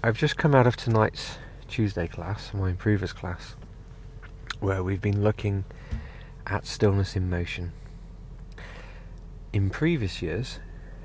I've just come out of tonight's Tuesday class, my improvers class, where we've been looking at stillness in motion. In previous years,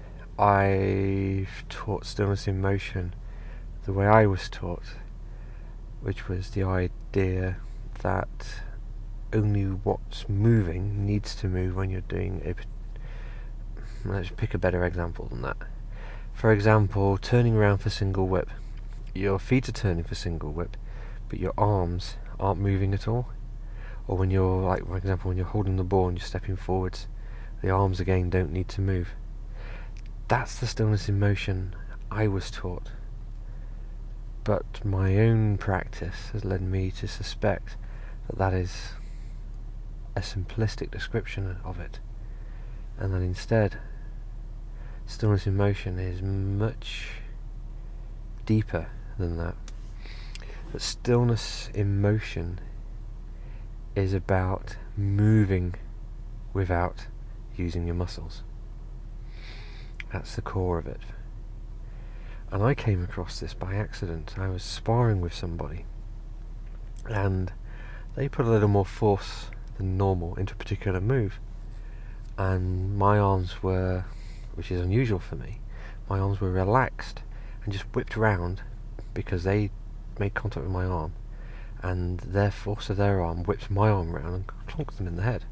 I've taught stillness in motion the way I was taught, which was the idea that only what's moving needs to move when you're doing a... Let's pick a better example than that. For example, turning around for single whip. Your feet are turning for single whip, but your arms aren't moving at all. Or when you're, like, for example, when you're holding the ball and you're stepping forwards, the arms again don't need to move. That's the stillness in motion I was taught. But my own practice has led me to suspect that that is a simplistic description of it, and that instead stillness in motion is much deeper than that. That stillness in motion is about moving without using your muscles. That's the core of it. And I came across this by accident. I was sparring with somebody, and they put a little more force than normal into a particular move, and my arms were, which is unusual for me, my arms were relaxed and just whipped round because they made contact with my arm, and their force of their arm whipped my arm round and clonked them in the head.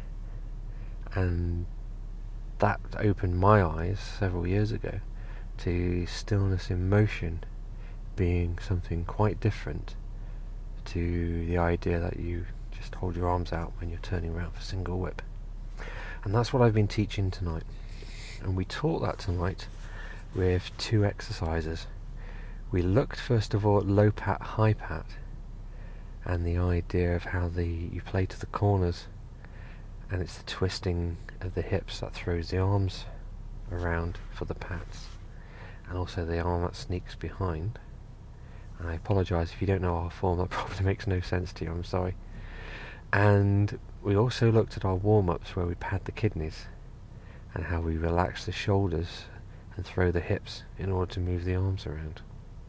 And that opened my eyes several years ago to stillness in motion being something quite different to the idea that you just hold your arms out when you're turning around for single whip. And that's what I've been teaching tonight. And we taught that tonight with two exercises. We looked first of all at low pat, high pat, and the idea of how you play to the corners, and it's the twisting of the hips that throws the arms around for the pats, and also the arm that sneaks behind. And I apologise if you don't know our form, that probably makes no sense to you, I'm sorry. And we also looked at our warm-ups where we pad the kidneys, and how we relax the shoulders and throw the hips in order to move the arms around.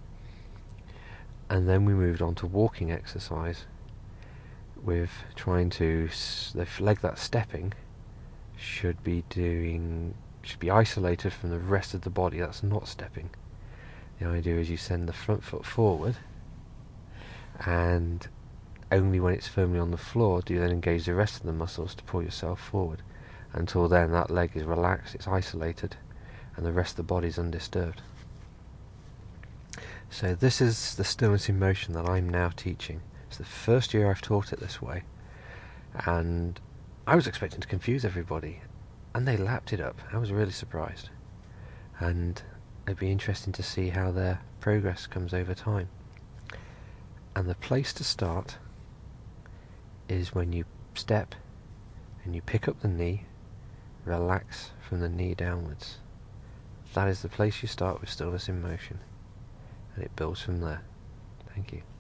And then we moved on to walking exercise, with trying to the leg that's stepping should be isolated from the rest of the body that's not stepping. The idea is you send the front foot forward, and only when it's firmly on the floor do you then engage the rest of the muscles to pull yourself forward. Until then, that leg is relaxed, it's isolated, and the rest of the body is undisturbed. So this is the stillness in motion that I'm now teaching. It's the first year I've taught it this way, and I was expecting to confuse everybody, and they lapped it up. I was really surprised, and it'd be interesting to see how their progress comes over time. And the place to start is when you step and you pick up the knee, relax from the knee downwards. That is the place you start with stillness in motion, and it builds from there. Thank you.